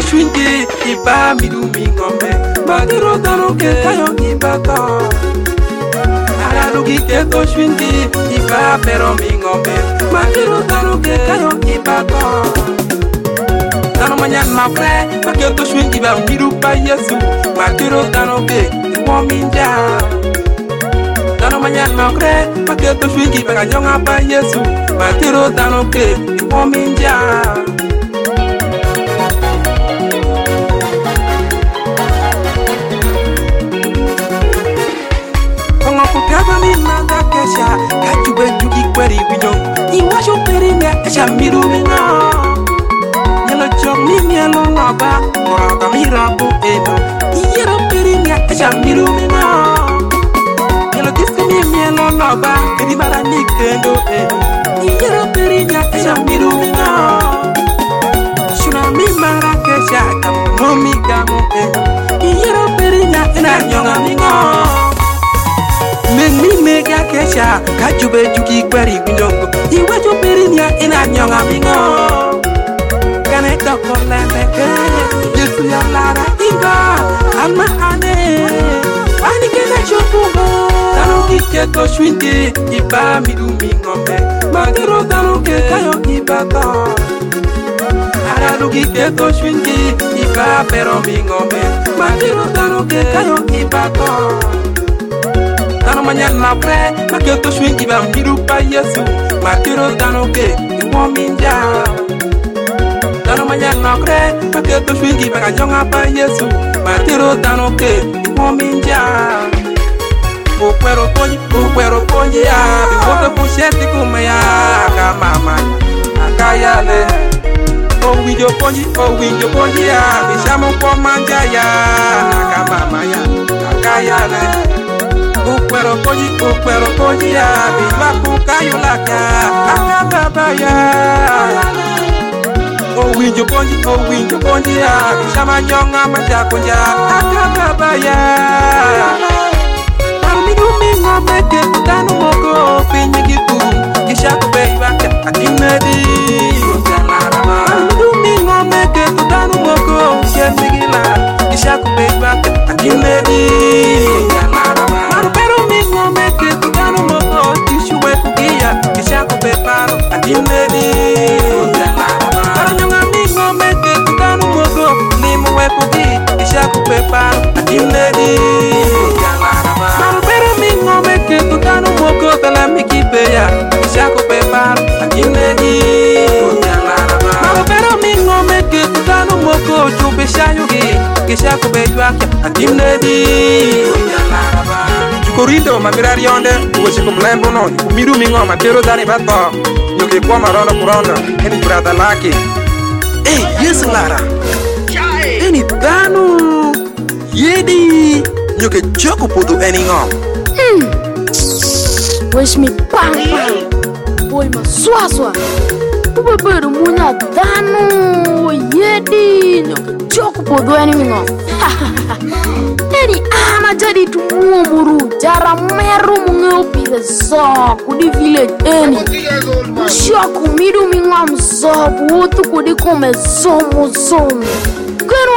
shwingi iba midumi ngombe magiro dano ke kayo ibata aralugi ke to shwingi iba pero mi ngombe magiro dano ke kayo ibata dano manyan mafre magiro to shwingi ba miru pa yesu magiro dano ke wominja dano manyan mafre magiro to shwingi ba nyonga pa yesu magiro dano ke wominja Kukaba mi manda kesha Kachube juki kweri winyo Iwasho peri mea kesha miru mingo Nyelo chok ni mielo ngaba Koraka mirabu edo Iyero peri mea kesha miru mingo Nyelo disko mi mielo ngaba Kedi mara ni kendo edo Iyero peri mea kesha miru mingo Shuna mi mara kesha Kamu nomi kamu edo Iyero peri mea ena nyonga mingo Meng mi mega kesha Kajube juki kweri windongo Iwa jo perinya ina nyonga mingo Kane toko lende ke Yesu ya lara inga Alma ane Ani kena chokungo Tano kike to shwingi Iba midu mingombe Magiro tano ke kayo ibata Aralugi ke to shwingi Iba pero mingombe Magiro tano ke kayo ibata Dano manyan mapre, makyo to shwingi ba miru pa yesu Makiro dano ke, iwominja Dano manyan mapre, makyo to shwingi ba kanyonga pa yesu Makiro dano ke, iwominja Ukwero ponyi ya Biwote pusheti kumeya Aka mama, aka yale Owinjo ponyi ya Bishamo kwa manja ya Aka mama ya, aka yale Ukwero ponyi ya Biwa kukayo laka Aka baba ya Owinjo ponyi ya Bishama nyonga manja kunja Aka baba ya Armidu mingo meke Kutanu moko Pinyi gitu Kisha kubeiwa Akinedi Armidu mingo meke Kutanu moko Shemigila Kisha kubeiwa Akinedi Pero mingo meke Kutanu moko Tishuwe kukia Kisha kubeparo Akinedi Aranyonga mingo meke Kutanu moko Nimuwe kuki Kisha kubeparo Akinedi Pero mingo meke Kutanu moko Tala mikipeya Kisha kubeparo Akinedi Pero mingo meke Kutanu moko Chube shayugi Kisha kubejwa Akinedi Korindo mamirari yonde Uwezi kumlembo no Kumiru mingo matero dani bato Nyuki kwa marono kurono Eni kurata laki Yesu lara Eni danu Yedi Nyuki joko putu eni ngom Wes mi pang Boy ma swaswa Pube beru munya danu Yedi Nyuki joko putu eni ngom Eni ama jadi tumuo muru Jara meru mungeupi the zoo Kudi village eni Mshoku midu mingam zoo Buotu kudi kome zomo zomo